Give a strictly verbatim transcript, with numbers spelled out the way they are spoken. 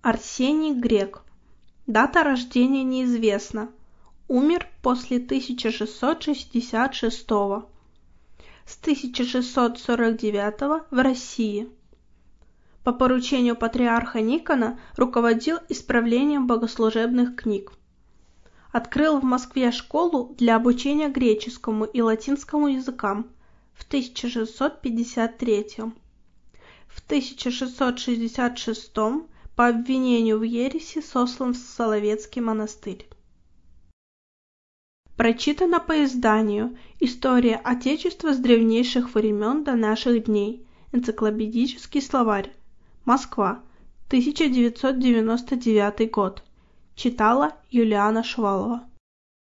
Арсений Грек. Дата рождения неизвестна. Умер после тысяча шестьсот шестьдесят шестого. С тысяча шестьсот сорок девятого в России. По поручению патриарха Никона руководил исправлением богослужебных книг. Открыл в Москве школу для обучения греческому и латинскому языкам в тысяча шестьсот пятьдесят третьем. В тысяча шестьсот шестьдесят шестом по обвинению в ереси сослан в Соловецкий монастырь. Прочитано по изданию «История Отечества с древнейших времен до наших дней. Энциклопедический словарь. Москва. тысяча девятьсот девяносто девятый год». Читала Юлиана Швалова.